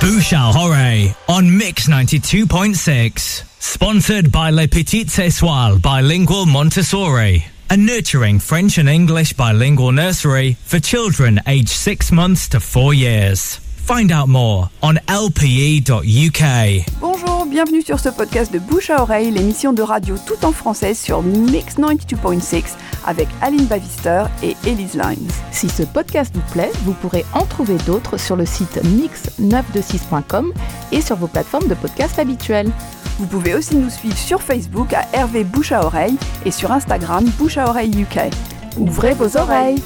Bouche à oreille on Mix 92.6. Sponsored by Les Petites Étoiles Bilingual Montessori, a nurturing French and English bilingual nursery for children aged 6 months to 4 years. Find out more on lpe.uk. Bonjour, bienvenue sur ce podcast de Bouche à oreille, l'émission de radio tout en français sur Mix 92.6 avec Aline Bavister et Elise Lines. Si ce podcast vous plaît, vous pourrez en trouver d'autres sur le site mix926.com et sur vos plateformes de podcast habituelles. Vous pouvez aussi nous suivre sur Facebook à Hervé Bouche à oreille et sur Instagram Bouche à oreille UK. Ouvrez vos oreilles.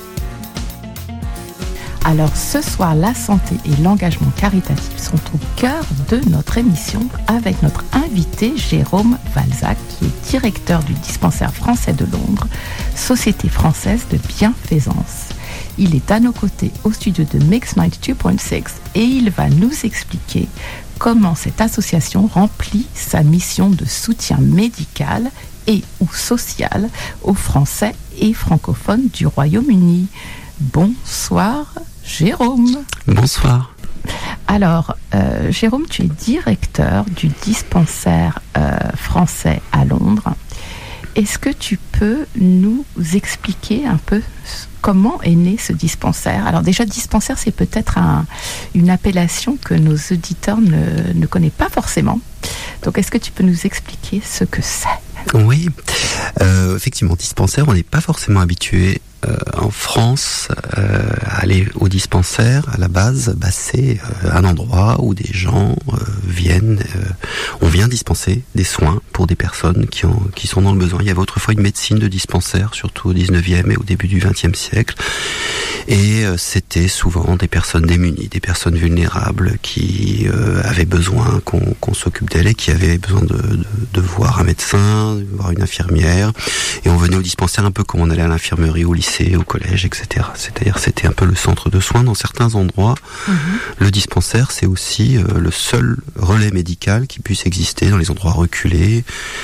Alors ce soir, la santé et l'engagement caritatif sont au cœur de notre émission avec notre invité Jérôme Valzac, qui est directeur du dispensaire français de Londres, société française de bienfaisance. Il est à nos côtés au studio de Mix 92.6 et il va nous expliquer comment cette association remplit sa mission de soutien médical et ou social aux Français et francophones du Royaume-Uni. Bonsoir Jérôme. Bonsoir. Alors, Jérôme, tu es directeur du dispensaire français à Londres. Est-ce que tu peux nous expliquer un peu comment est né ce dispensaire ? Alors déjà, dispensaire, c'est peut-être une appellation que nos auditeurs ne connaissent pas forcément. Donc, est-ce que tu peux nous expliquer ce que c'est ? Oui, effectivement, dispensaire, on n'est pas forcément habitué en France à aller au dispensaire. À la base, c'est un endroit où des gens viennent, on vient dispenser des soins pour des personnes qui sont dans le besoin. Il y avait autrefois une médecine de dispensaire, surtout au 19e et au début du 20e siècle. Et c'était souvent des personnes démunies, des personnes vulnérables qui avaient besoin qu'on s'occupe d'elles et qui avaient besoin de voir un médecin, de voir une infirmière. Et on venait au dispensaire un peu comme on allait à l'infirmerie, au lycée, au collège, etc. C'est-à-dire c'était un peu le centre de soins dans certains endroits. Le dispensaire, c'est aussi le seul relais médical qui puisse exister dans les endroits reculés.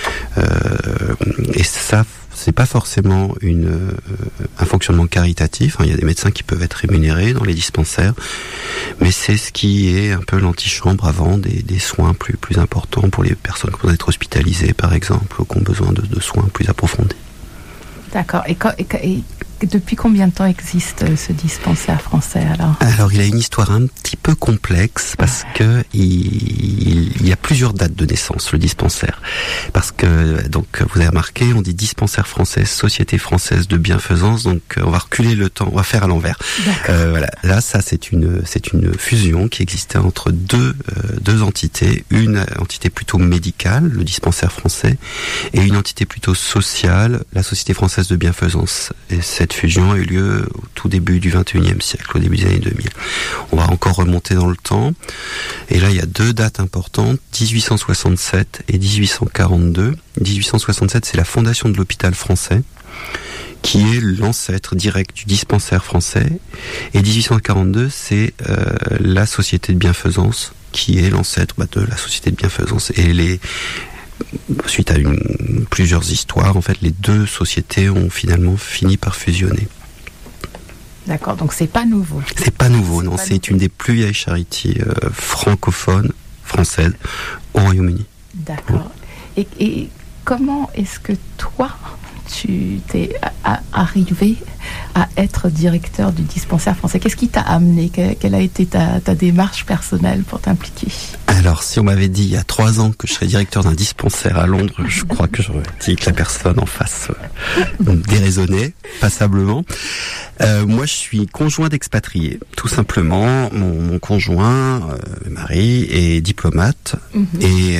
Et ça, c'est pas forcément un fonctionnement caritatif. Il y a des médecins qui peuvent être rémunérés dans les dispensaires, mais c'est ce qui est un peu l'antichambre avant des soins plus importants pour les personnes qui vont être hospitalisées, par exemple, ou qui ont besoin de soins plus approfondis. D'accord. Et depuis combien de temps existe ce dispensaire français Alors il a une histoire un petit peu complexe parce que il y a plusieurs dates de naissance, le dispensaire. Parce que, donc, vous avez remarqué, on dit dispensaire français, société française de bienfaisance, donc on va reculer le temps, on va faire à l'envers. Voilà. Là, ça c'est une fusion qui existait entre deux entités, une entité plutôt médicale, le dispensaire français, et une entité plutôt sociale, la société française de bienfaisance. Et cette fusion a eu lieu au tout début du 21e siècle, au début des années 2000. On va encore remonter dans le temps. Et là, il y a deux dates importantes, 1867 et 1842. 1867, c'est la fondation de l'hôpital français, qui est l'ancêtre direct du dispensaire français. Et 1842, c'est la société de bienfaisance, qui est l'ancêtre de la société de bienfaisance. Et suite à plusieurs histoires, en fait, les deux sociétés ont finalement fini par fusionner. D'accord, donc c'est pas nouveau. C'est pas nouveau, non. C'est une des plus vieilles charities francophones, françaises, au Royaume-Uni. D'accord. Et comment est-ce que toi, tu t'es arrivé à être directeur du dispensaire français ? Qu'est-ce qui t'a amené ? Quelle a été ta démarche personnelle pour t'impliquer ? Alors, si on m'avait dit il y a 3 ans que je serais directeur d'un dispensaire à Londres, je crois que j'aurais dit que la personne en face déraisonnait passablement. Moi, je suis conjoint d'expatriés, tout simplement. Mon conjoint, mari, est diplomate et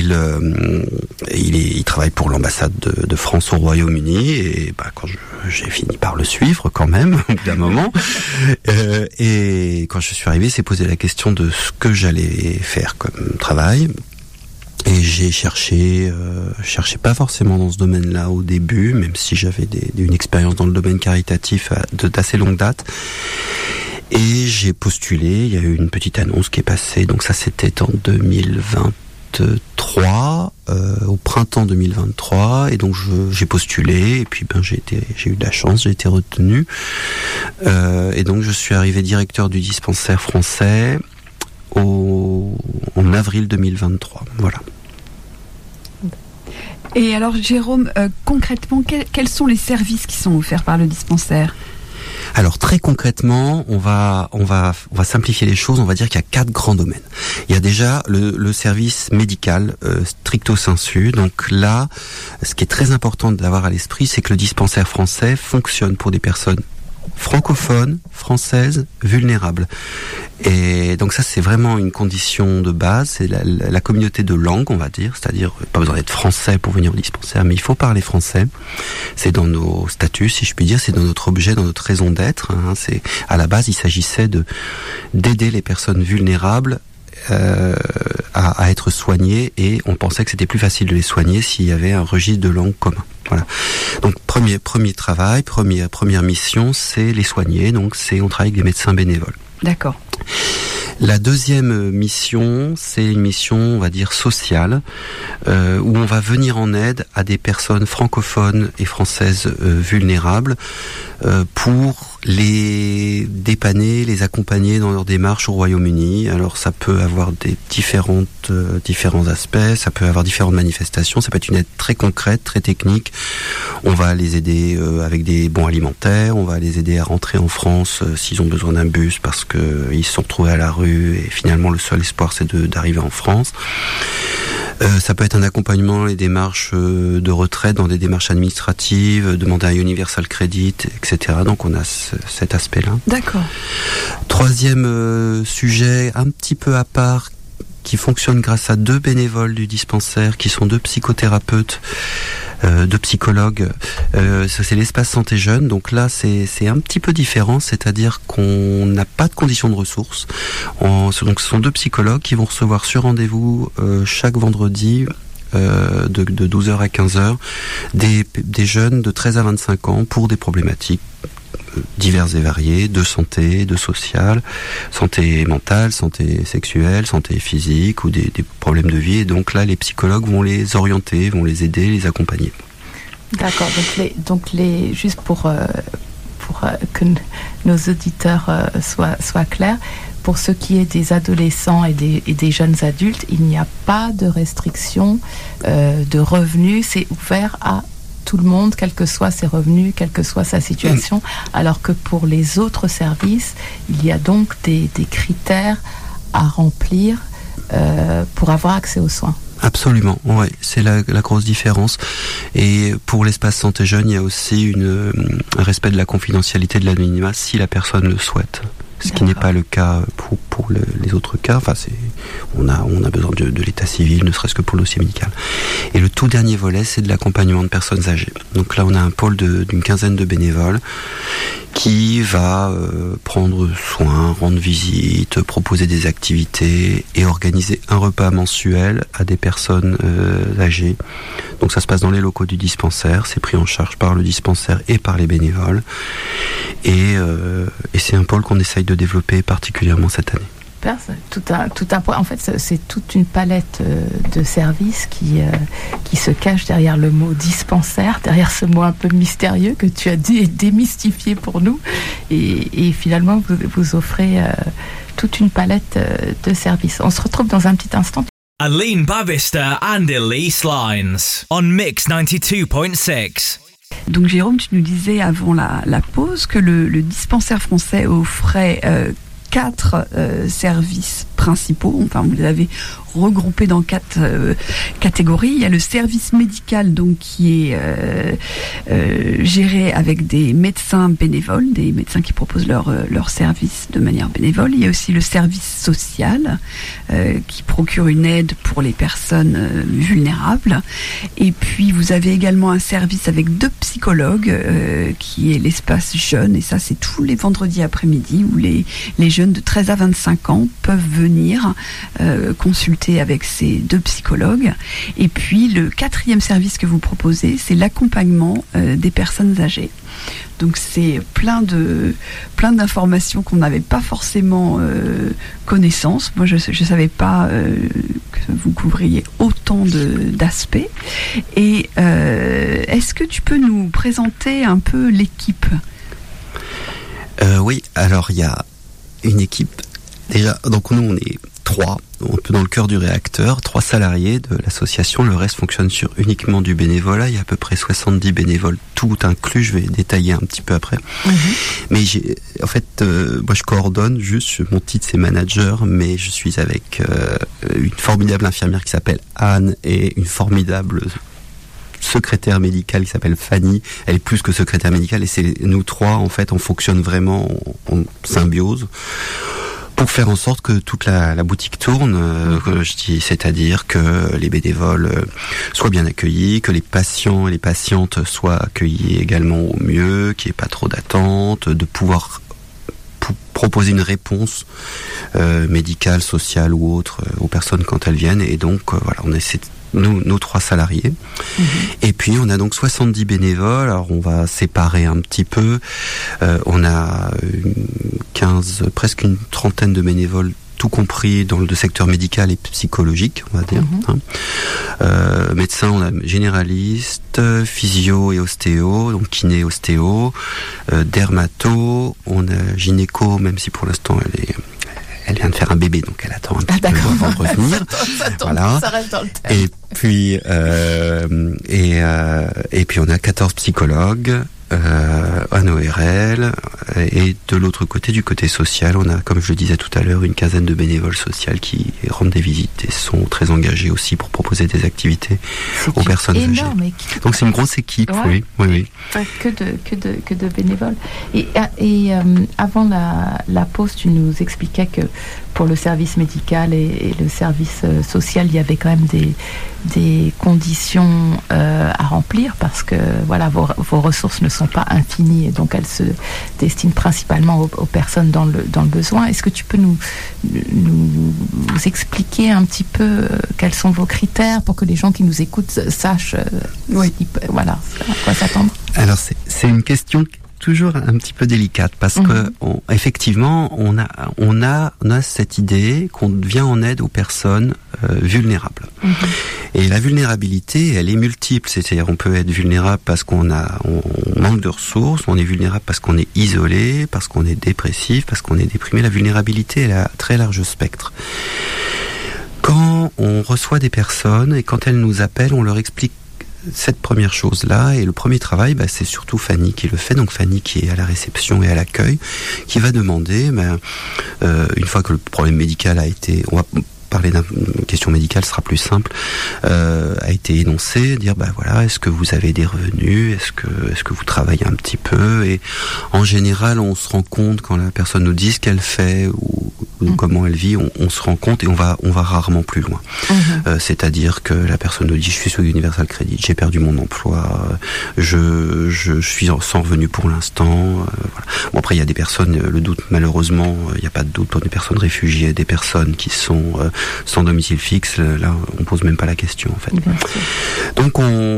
il travaille pour l'ambassade de France au Royaume-Uni. Et quand j'ai fini par le suivre quand même, au bout d'un moment. Et quand je suis arrivé, c'est posé la question de ce que j'allais faire comme travail. Et j'ai cherché pas forcément dans ce domaine-là au début, même si j'avais une expérience dans le domaine caritatif d'assez longue date. Et j'ai postulé, il y a eu une petite annonce qui est passée, donc ça c'était en 2023, au printemps 2023, et donc j'ai postulé, et puis j'ai eu de la chance, j'ai été retenu, et donc je suis arrivé directeur du dispensaire français au en avril 2023. Voilà. Et alors Jérôme, concrètement, quels sont les services qui sont offerts par le dispensaire ? Alors très concrètement, on va simplifier les choses. On va dire qu'il y a 4 grands domaines. Il y a déjà le service médical stricto sensu. Donc là, ce qui est très important d'avoir à l'esprit, c'est que le dispensaire français fonctionne pour des personnes francophones, françaises, vulnérables. Et donc ça, c'est vraiment une condition de base. C'est la communauté de langue, on va dire. C'est-à-dire, pas besoin d'être français pour venir au dispensaire, mais il faut parler français. C'est dans nos statuts, si je puis dire. C'est dans notre objet, dans notre raison d'être. Hein. C'est, à la base, il s'agissait d'aider les personnes vulnérables à être soignées, et on pensait que c'était plus facile de les soigner s'il y avait un registre de langue commun. Voilà. Donc premier travail, première mission, c'est les soigner. Donc on travaille avec des médecins bénévoles. D'accord. La deuxième mission, c'est une mission, on va dire, sociale, où on va venir en aide à des personnes francophones et françaises vulnérables pour les dépanner, les accompagner dans leur démarche au Royaume-Uni. Alors ça peut avoir des différents aspects, ça peut avoir différentes manifestations, ça peut être une aide très concrète, très technique. On va les aider avec des bons alimentaires, on va les aider à rentrer en France s'ils ont besoin d'un bus parce qu'ils se sont retrouvés à la rue et finalement le seul espoir c'est d'arriver en France. Ça peut être un accompagnement dans les démarches de retraite, dans des démarches administratives, demander un Universal Credit, etc. Donc on a cet aspect-là. D'accord. Troisième sujet, un petit peu à part, qui fonctionne grâce à 2 bénévoles du dispensaire, qui sont 2 psychothérapeutes, 2 psychologues. Ça, c'est l'espace santé jeune. Donc là, c'est un petit peu différent, c'est-à-dire qu'on n'a pas de conditions de ressources. Donc ce sont 2 psychologues qui vont recevoir sur rendez-vous chaque vendredi de 12h à 15h des jeunes de 13 à 25 ans pour des problématiques diverses et variées, de santé, de social, santé mentale, santé sexuelle, santé physique ou des problèmes de vie. Et donc là, les psychologues vont les orienter, vont les aider, les accompagner. D'accord. Donc juste pour que nos auditeurs soient clairs, pour ce qui est des adolescents et des jeunes adultes, il n'y a pas de restriction de revenus. C'est ouvert à tout le monde, quels que soient ses revenus, quelle que soit sa situation, alors que pour les autres services, il y a donc des critères à remplir pour avoir accès aux soins. Absolument, ouais, c'est la grosse différence. Et pour l'espace santé jeune, il y a aussi un respect de la confidentialité de l'anonymat si la personne le souhaite. Ce qui n'est pas le cas pour les autres cas. Enfin, on a besoin de l'état civil, ne serait-ce que pour le dossier médical. Et le tout dernier volet, c'est de l'accompagnement de personnes âgées. Donc là, on a un pôle d'une quinzaine de bénévoles qui va prendre soin, rendre visite, proposer des activités et organiser un repas mensuel à des personnes âgées. Donc ça se passe dans les locaux du dispensaire, c'est pris en charge par le dispensaire et par les bénévoles. Et c'est un pôle qu'on essaye de développer particulièrement cette année. Tout un point. En fait, c'est toute une palette de services qui se cache derrière le mot dispensaire, derrière ce mot un peu mystérieux que tu as démystifié pour nous. Et finalement, vous offrez toute une palette de services. On se retrouve dans un petit instant. Aline Bavister and Elise Lines on Mix 92.6. Donc Jérôme, tu nous disais avant la pause que le dispensaire français offrait 4 services principaux. Enfin, vous les avez regroupés dans 4 catégories. Il y a le service médical, donc qui est géré avec des médecins bénévoles, des médecins qui proposent leur service de manière bénévole. Il y a aussi le service social qui procure une aide pour les personnes vulnérables. Et puis vous avez également un service avec 2 psychologues qui est l'espace jeune. Et ça, c'est tous les vendredis après-midi où les jeunes de 13 à 25 ans peuvent venir consulter avec ces 2 psychologues. Et puis le 4e service que vous proposez, c'est l'accompagnement des personnes âgées. Donc c'est plein d'informations qu'on n'avait pas forcément connaissance. Moi je savais pas que vous couvriez autant d'aspects. Et est-ce que tu peux nous présenter un peu l'équipe ? Oui, alors il y a une équipe. Déjà, donc nous 3, un peu dans le cœur du réacteur, 3 salariés de l'association. Le reste fonctionne sur uniquement du bénévolat. Il y a à peu près 70 bénévoles, tout inclus. Je vais détailler un petit peu après. Mais moi je coordonne juste, mon titre c'est manager, mais je suis avec une formidable infirmière qui s'appelle Anne et une formidable secrétaire médicale qui s'appelle Fanny. Elle est plus que secrétaire médicale, et c'est nous 3 en fait, on fonctionne vraiment en symbiose pour faire en sorte que toute la boutique tourne, c'est-à-dire que les bénévoles soient bien accueillis, que les patients et les patientes soient accueillis également au mieux, qu'il n'y ait pas trop d'attente, de pouvoir proposer une réponse médicale, sociale ou autre aux personnes quand elles viennent. Et donc voilà, on essaie nos 3 salariés. Et puis on a donc 70 bénévoles. Alors on va séparer un petit peu. On a presque une trentaine de bénévoles, tout compris dans le secteur médical et psychologique, on va dire. Médecins, on a généralistes, physio et ostéo, donc kiné et ostéo, dermato, on a gynéco, même si pour l'instant elle vient de faire un bébé, donc elle attend un petit peu avant de revenir. Ça reste dans le thème. Et puis on a 14 psychologues, un ORL, et de l'autre côté, du côté social, on a, comme je le disais tout à l'heure, une quinzaine de bénévoles sociaux qui rendent des visites et sont très engagés aussi pour proposer des activités aux personnes âgées. Donc c'est une grosse équipe, oui. Pas que de bénévoles. Et avant la pause, tu nous expliquais que pour le service médical et le service social, il y avait quand même des conditions à remplir, parce que voilà, vos ressources ne sont pas infinies, et donc elles se destinent principalement aux personnes dans le besoin. Est-ce que tu peux nous expliquer un petit peu quels sont vos critères pour que les gens qui nous écoutent sachent à quoi s'attendre? Alors c'est une question toujours un petit peu délicate, parce que effectivement on a cette idée qu'on vient en aide aux personnes vulnérables. Et la vulnérabilité, elle est multiple, c'est-à-dire on peut être vulnérable parce qu'on manque de ressources, on est vulnérable parce qu'on est isolé, parce qu'on est dépressif, parce qu'on est déprimé. La vulnérabilité, elle a un très large spectre. Quand on reçoit des personnes et quand elles nous appellent, on leur explique cette première chose-là, et le premier travail, c'est surtout Fanny qui le fait. Donc Fanny qui est à la réception et à l'accueil, qui va demander, une fois que le problème médical a été, on va parler d'une question médicale, ce sera plus simple, a été énoncé, dire voilà, est-ce que vous avez des revenus, est-ce que vous travaillez un petit peu, et en général on se rend compte quand la personne nous dit ce qu'elle fait ou comment elle vit, on se rend compte, et on va rarement plus loin. C'est-à-dire que la personne nous dit, je suis sur Universal Credit, j'ai perdu mon emploi, je suis sans revenu pour l'instant. Voilà. Bon, après il y a des personnes, le doute, malheureusement il n'y a pas de doute pour des personnes réfugiées, des personnes qui sont sans domicile fixe, là on pose même pas la question en fait. Donc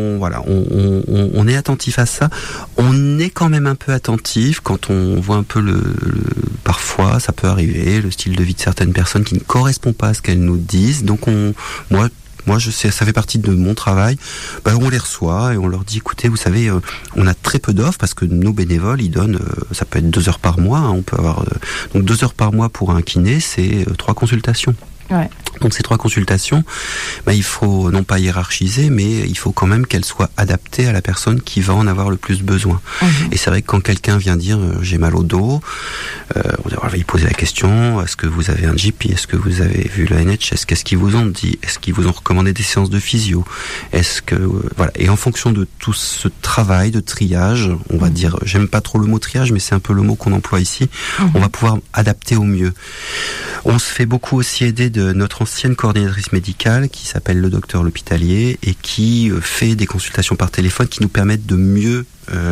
on est attentif à ça. On est quand même un peu attentif quand on voit un peu parfois ça peut arriver, le style de vie de certaines personnes qui ne correspond pas à ce qu'elles nous disent. Donc moi je sais, ça fait partie de mon travail. On les reçoit et on leur dit, écoutez, vous savez, on a très peu d'offres, parce que nos bénévoles, ils donnent, ça peut être 2 heures par mois, on peut avoir donc 2 heures par mois pour un kiné, c'est 3 consultations. Donc ces 3 consultations, il faut non pas hiérarchiser, mais il faut quand même qu'elles soient adaptées à la personne qui va en avoir le plus besoin. Et c'est vrai que quand quelqu'un vient dire j'ai mal au dos, on va lui poser la question, est-ce que vous avez un GP, est-ce que vous avez vu le NHS, qu'est-ce qu'ils vous ont dit, est-ce qu'ils vous ont recommandé des séances de physio, est-ce que voilà. Et en fonction de tout ce travail de triage, on va dire, j'aime pas trop le mot triage, mais c'est un peu le mot qu'on emploie ici, on va pouvoir adapter au mieux. On se fait beaucoup aussi aider de notre ancienne coordinatrice médicale qui s'appelle le docteur L'Hôpitalier, et qui fait des consultations par téléphone qui nous permettent de mieux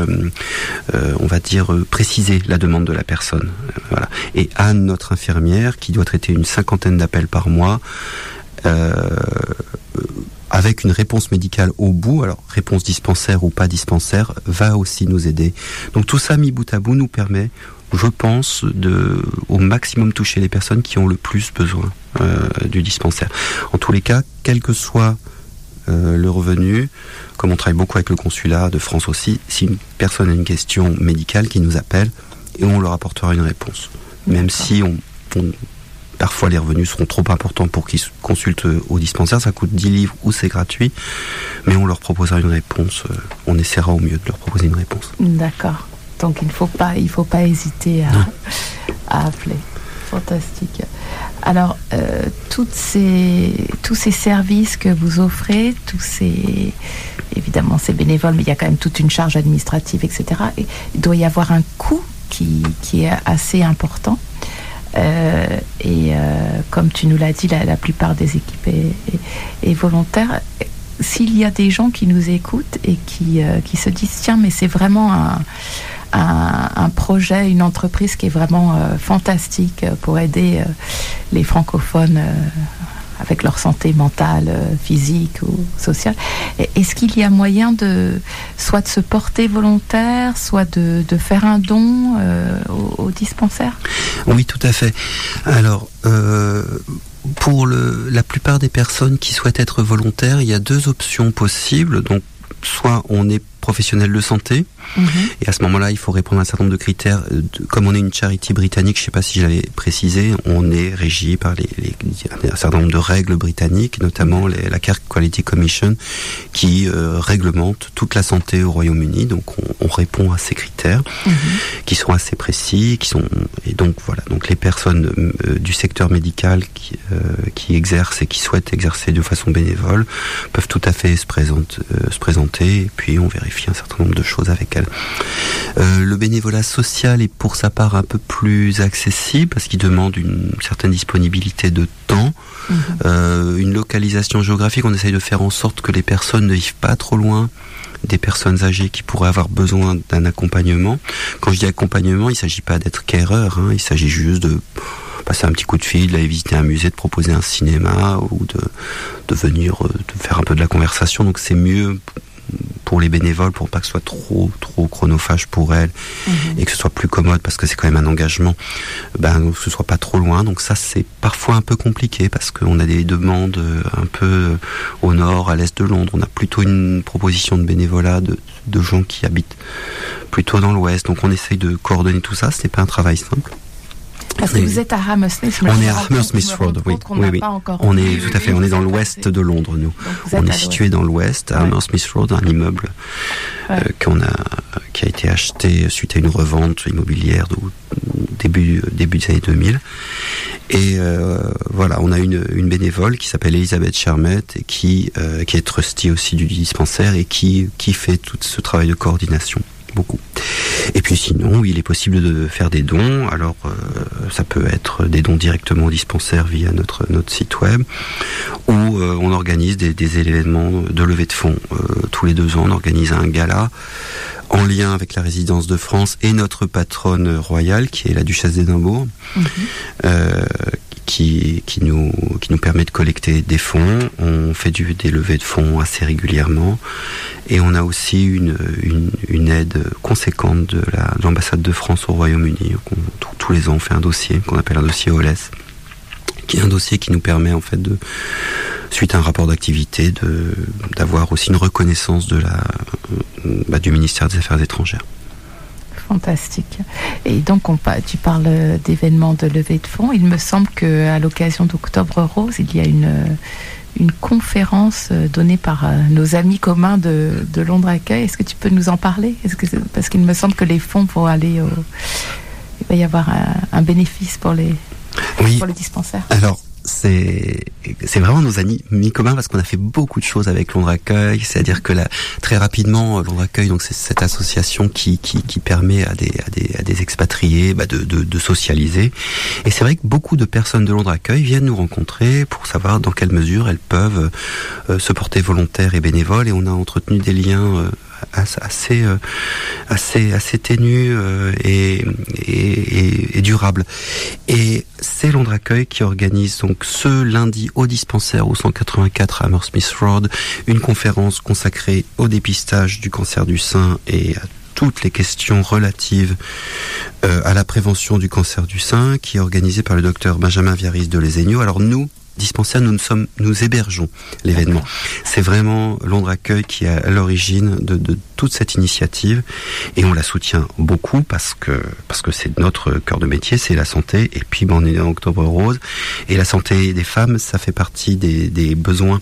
on va dire préciser la demande de la personne. Voilà. Et Anne, notre infirmière, qui doit traiter une 50aine d'appels par mois, avec une réponse médicale au bout, alors réponse dispensaire ou pas dispensaire, va aussi nous aider. Donc tout ça mis bout à bout nous permet, je pense, au maximum toucher les personnes qui ont le plus besoin du dispensaire. En tous les cas, quel que soit le revenu, comme on travaille beaucoup avec le consulat de France aussi, si une personne a une question médicale, qui nous appelle, et on leur apportera une réponse. Même si parfois les revenus seront trop importants pour qu'ils consultent au dispensaire. Ça coûte 10 livres ou c'est gratuit, mais on leur proposera une réponse. On essaiera au mieux de leur proposer une réponse. D'accord. Donc il ne faut pas hésiter à appeler. Fantastique. Alors, tous ces services que vous offrez, évidemment c'est bénévole, mais il y a quand même toute une charge administrative, etc. Et il doit y avoir un coût qui est assez important. Comme tu nous l'as dit, la plupart des équipes est volontaire. S'il y a des gens qui nous écoutent et qui se disent tiens, mais c'est vraiment un projet, une entreprise qui est vraiment fantastique pour aider les francophones avec leur santé mentale, physique ou sociale. Est-ce qu'il y a moyen soit de se porter volontaire, soit de faire un don au dispensaire ? Oui, tout à fait. Alors, pour la plupart des personnes qui souhaitent être volontaires, il y a 2 options possibles. Donc, soit on est professionnel de santé, et à ce moment-là, il faut répondre à un certain nombre de critères. Comme on est une charity britannique, je ne sais pas si je l'avais précisé, on est régi par un certain nombre de règles britanniques, notamment la Care Quality Commission, qui réglemente toute la santé au Royaume-Uni. Donc, on répond à ces critères, qui sont assez précis, et donc voilà. Donc, les personnes du secteur médical qui exercent et qui souhaitent exercer de façon bénévole peuvent tout à fait se présenter, et puis on vérifie un certain nombre de choses avec elles. Le bénévolat social est pour sa part un peu plus accessible parce qu'il demande une certaine disponibilité de temps, une localisation géographique. On essaye de faire en sorte que les personnes ne vivent pas trop loin des personnes âgées qui pourraient avoir besoin d'un accompagnement. Quand je dis accompagnement, il ne s'agit pas d'être careur, il s'agit juste de passer un petit coup de fil, d'aller visiter un musée, de proposer un cinéma ou de venir de faire un peu de la conversation. Donc c'est mieux pour les bénévoles, pour pas que ce soit trop chronophage pour elles, et que ce soit plus commode, parce que c'est quand même un engagement, que ce soit pas trop loin. Donc ça, c'est parfois un peu compliqué, parce qu'on a des demandes un peu au nord, à l'est de Londres. On a plutôt une proposition de bénévolat de gens qui habitent plutôt dans l'ouest. Donc on essaye de coordonner tout ça. C'est pas un travail simple. Parce que vous êtes à Hammersmith. On est à Hammersmith Road, oui. On est tout à fait. On est dans l'ouest de Londres, nous. On est situé dans l'ouest, à Hammersmith Road, un immeuble qui a été acheté suite à une revente immobilière début des années 2000. Et voilà, on a une bénévole qui s'appelle Elisabeth Chermette et qui est trustee aussi du dispensaire et qui fait tout ce travail de coordination. Beaucoup. Et puis sinon, il est possible de faire des dons. Alors, ça peut être des dons directement au dispensaire via notre site web, ou on organise des événements de levée de fonds. Tous les 2 ans, on organise un gala en lien avec la résidence de France et notre patronne royale, qui est la duchesse d'Édimbourg, qui nous permet de collecter des fonds. On fait des levées de fonds assez régulièrement, et on a aussi une aide conséquente de l'ambassade de France au Royaume-Uni. Tous les ans, on fait un dossier qu'on appelle un dossier OLS, qui est un dossier qui nous permet en fait suite à un rapport d'activité, d'avoir aussi une reconnaissance du ministère des Affaires étrangères. Fantastique. Et donc, tu parles d'événements de levée de fonds. Il me semble qu'à l'occasion d'Octobre Rose, il y a une conférence donnée par nos amis communs de Londres Accueil. Est-ce que tu peux nous en parler ? Parce qu'il me semble que les fonds vont aller il va y avoir un bénéfice pour les dispensaires. Alors, c'est vraiment nos amis communs, parce qu'on a fait beaucoup de choses avec Londres Accueil. C'est-à-dire que très rapidement, Londres Accueil, donc c'est cette association qui permet à des expatriés de socialiser. Et c'est vrai que beaucoup de personnes de Londres Accueil viennent nous rencontrer pour savoir dans quelle mesure elles peuvent se porter volontaires et bénévoles. Et on a entretenu des liens assez ténue et durable. Et c'est Londres Accueil qui organise donc ce lundi au dispensaire au 184 Hammersmith Road une conférence consacrée au dépistage du cancer du sein et à toutes les questions relatives à la prévention du cancer du sein, qui est organisée par le docteur Benjamin Viaris de Lesenio. Alors nous, dispensaire, nous hébergeons l'événement. D'accord. C'est vraiment Londres Accueil qui est à l'origine de toute cette initiative, et on la soutient beaucoup parce que c'est notre cœur de métier, c'est la santé. Et puis on est en Octobre Rose, et la santé des femmes, ça fait partie des besoins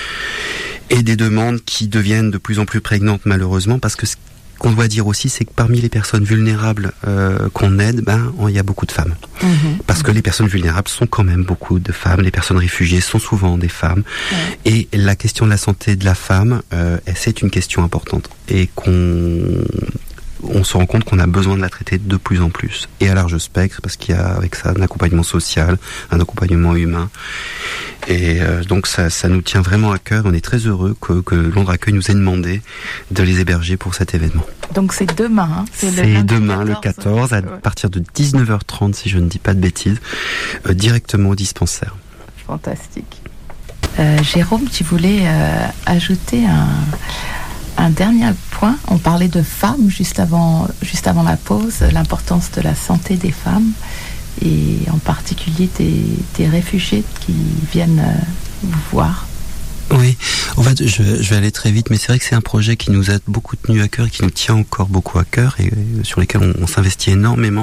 et des demandes qui deviennent de plus en plus prégnantes, malheureusement, parce que ce qu'on doit dire aussi, c'est que parmi les personnes vulnérables qu'on aide, il y a beaucoup de femmes. Parce que les personnes vulnérables sont quand même beaucoup de femmes. Les personnes réfugiées sont souvent des femmes. Et la question de la santé de la femme, c'est une question importante. Et on se rend compte qu'on a besoin de la traiter de plus en plus. Et à large spectre, parce qu'il y a avec ça un accompagnement social, un accompagnement humain. Et donc ça nous tient vraiment à cœur. On est très heureux que Londres Accueil nous ait demandé de les héberger pour cet événement. Donc c'est demain. Hein, c'est demain, le 14, à partir de 19h30, si je ne dis pas de bêtises, directement au dispensaire. Fantastique. Jérôme, tu voulais ajouter un dernier point. On parlait de femmes juste avant la pause, l'importance de la santé des femmes, et en particulier des réfugiés qui viennent vous voir. Oui, en fait, je vais aller très vite, mais c'est vrai que c'est un projet qui nous a beaucoup tenu à cœur et qui nous tient encore beaucoup à cœur, et sur lesquels on s'investit énormément.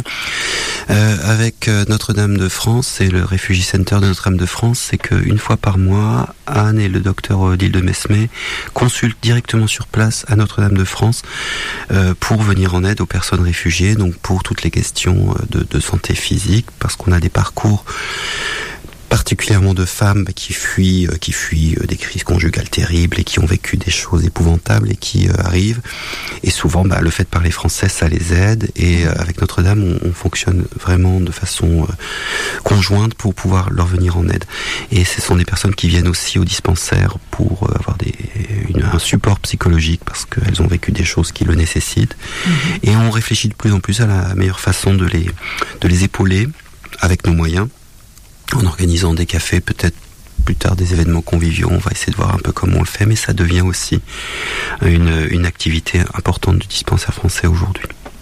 Avec Notre-Dame de France et le Refugee Center de Notre-Dame de France, c'est qu'une fois par mois, Anne et le docteur Odile de Mesmé consultent directement sur place à Notre-Dame de France pour venir en aide aux personnes réfugiées, donc pour toutes les questions de santé physique, parce qu'on a des parcours particulièrement de femmes qui fuient des crises conjugales terribles et qui ont vécu des choses épouvantables et qui arrivent. Et souvent, le fait de parler français, ça les aide. Et avec Notre-Dame, on fonctionne vraiment de façon conjointe pour pouvoir leur venir en aide. Et ce sont des personnes qui viennent aussi au dispensaire pour avoir un support psychologique parce qu'elles ont vécu des choses qui le nécessitent. Et on réfléchit de plus en plus à la meilleure façon de les épauler avec nos moyens, en organisant des cafés, peut-être plus tard des événements conviviaux. On va essayer de voir un peu comment on le fait, mais ça devient aussi une activité importante du dispensaire français aujourd'hui.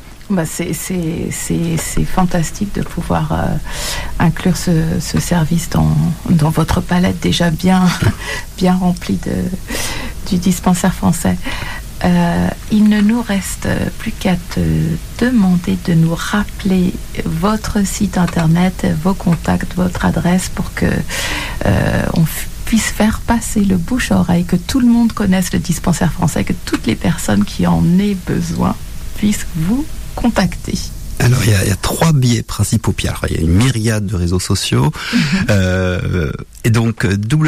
C'est fantastique de pouvoir inclure ce service dans votre palette déjà bien remplie du dispensaire français. Il ne nous reste plus qu'à te demander de nous rappeler votre site internet, vos contacts, votre adresse pour que on puisse faire passer le bouche-oreille, que tout le monde connaisse le dispensaire français, que toutes les personnes qui en aient besoin puissent vous contacter. Alors, il y a 3 biais principaux. Puis, alors, il y a une myriade de réseaux sociaux. Et donc,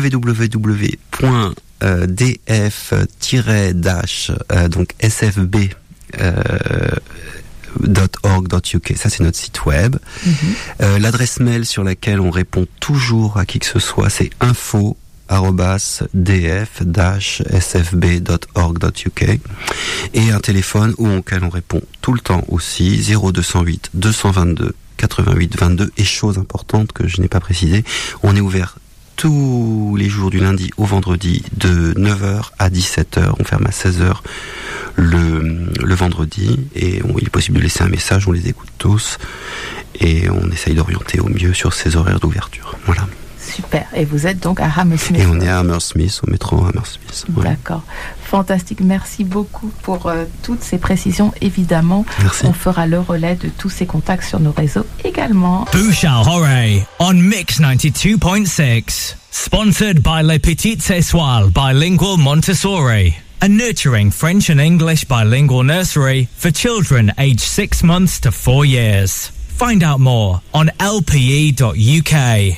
donc sfb.org.uk, ça c'est notre site web. L'adresse mail sur laquelle on répond toujours à qui que ce soit, c'est info@df-sfb.org.uk, et un téléphone auquel on répond tout le temps aussi, 0208 222 88 22. Et chose importante que je n'ai pas précisé, on est ouvert tous les jours du lundi au vendredi de 9h à 17h. On ferme à 16h le vendredi, et il est possible de laisser un message, on les écoute tous et on essaye d'orienter au mieux sur ces horaires d'ouverture. Voilà. Super. Et vous êtes donc à Hammersmith. Et on est à Hammersmith, au métro Hammersmith. Ouais. D'accord. Fantastique. Merci beaucoup pour toutes ces précisions. Évidemment, merci. On fera le relais de tous ces contacts sur nos réseaux également. Bouchal Hooray on Mix 92.6. Sponsored by Les Petites Étoiles Bilingual Montessori. A nurturing French and English bilingual nursery for children aged 6 months to 4 years. Find out more on lpe.uk.